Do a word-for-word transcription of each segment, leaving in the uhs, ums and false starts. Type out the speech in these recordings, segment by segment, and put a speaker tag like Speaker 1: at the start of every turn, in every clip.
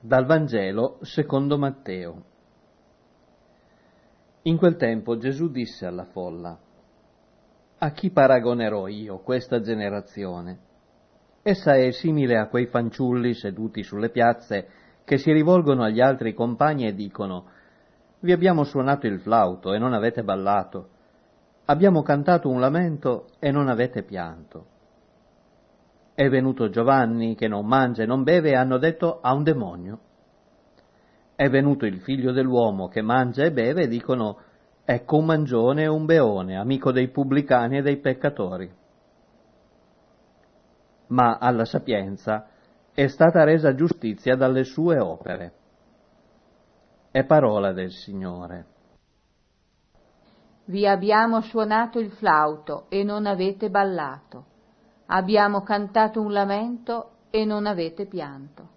Speaker 1: Dal Vangelo secondo Matteo. In quel tempo Gesù disse alla folla: a chi paragonerò io questa generazione? Essa è simile a quei fanciulli seduti sulle piazze che si rivolgono agli altri compagni e dicono: vi abbiamo suonato il flauto e non avete ballato, abbiamo cantato un lamento e non avete pianto. È venuto Giovanni che non mangia e non beve e hanno detto: ha un demonio. È venuto il figlio dell'uomo che mangia e beve e dicono: ecco un mangione e un beone, amico dei pubblicani e dei peccatori. Ma alla sapienza è stata resa giustizia dalle sue opere. È parola del Signore.
Speaker 2: Vi abbiamo suonato il flauto e non avete ballato. Abbiamo cantato un lamento e non avete pianto.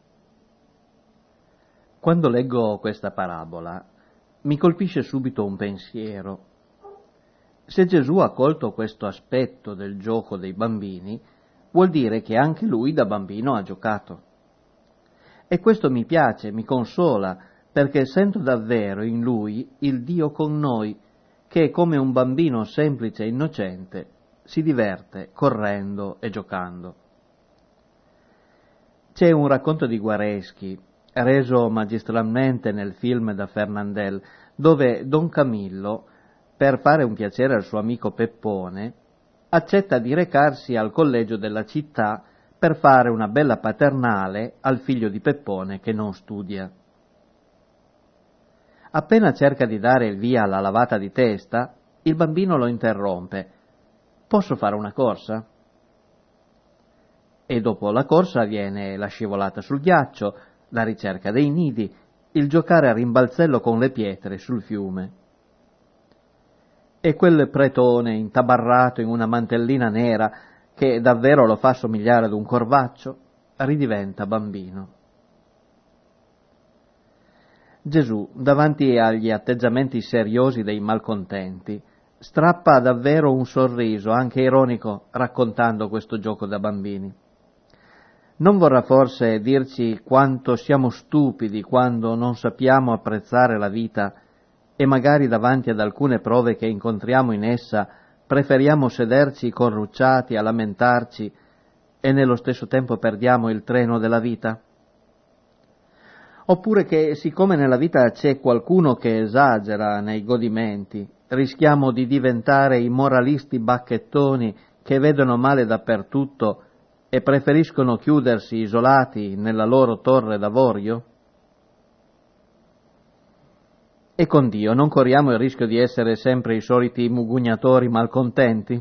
Speaker 1: Quando leggo questa parabola mi colpisce subito un pensiero. Se Gesù ha colto questo aspetto del gioco dei bambini, vuol dire che anche lui da bambino ha giocato. E questo mi piace, mi consola, perché sento davvero in lui il Dio con noi, che come un bambino semplice e innocente si diverte correndo e giocando. C'è un racconto di Guareschi, reso magistralmente nel film da Fernandel, dove Don Camillo, per fare un piacere al suo amico Peppone, accetta di recarsi al collegio della città per fare una bella paternale al figlio di Peppone che non studia. Appena cerca di dare il via alla lavata di testa, il bambino lo interrompe: posso fare una corsa? E dopo la corsa viene la scivolata sul ghiaccio, la ricerca dei nidi, il giocare a rimbalzello con le pietre sul fiume. E quel pretone intabarrato in una mantellina nera, che davvero lo fa somigliare ad un corvaccio, ridiventa bambino. Gesù, davanti agli atteggiamenti seriosi dei malcontenti, strappa davvero un sorriso, anche ironico, raccontando questo gioco da bambini. Non vorrà forse dirci quanto siamo stupidi quando non sappiamo apprezzare la vita e magari davanti ad alcune prove che incontriamo in essa preferiamo sederci corrucciati a lamentarci e nello stesso tempo perdiamo il treno della vita? Oppure che, siccome nella vita c'è qualcuno che esagera nei godimenti, rischiamo di diventare i moralisti bacchettoni che vedono male dappertutto e preferiscono chiudersi isolati nella loro torre d'avorio? E con Dio non corriamo il rischio di essere sempre i soliti mugugnatori malcontenti?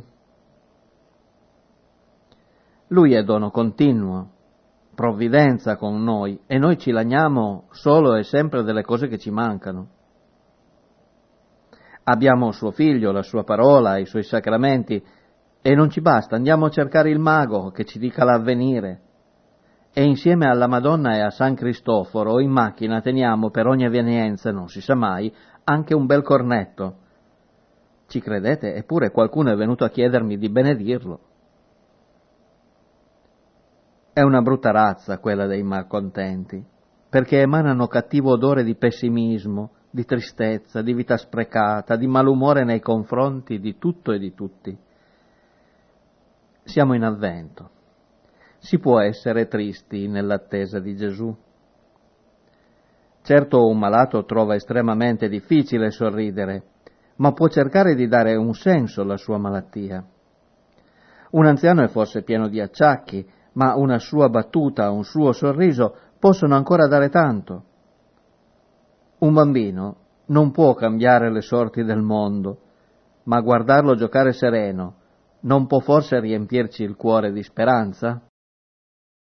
Speaker 1: Lui è dono continuo, provvidenza con noi, e noi ci lagniamo solo e sempre delle cose che ci mancano. Abbiamo suo figlio, la sua parola, i suoi sacramenti, e non ci basta, andiamo a cercare il mago che ci dica l'avvenire. E insieme alla Madonna e a San Cristoforo in macchina teniamo per ogni evenienza, non si sa mai, anche un bel cornetto. Ci credete? Eppure qualcuno è venuto a chiedermi di benedirlo. È una brutta razza quella dei malcontenti, perché emanano cattivo odore di pessimismo, di tristezza, di vita sprecata, di malumore nei confronti di tutto e di tutti. Siamo in avvento. Si può essere tristi nell'attesa di Gesù. Certo, un malato trova estremamente difficile sorridere, ma può cercare di dare un senso alla sua malattia. Un anziano è forse pieno di acciacchi, ma una sua battuta, un suo sorriso possono ancora dare tanto. Un bambino non può cambiare le sorti del mondo, ma guardarlo giocare sereno non può forse riempirci il cuore di speranza?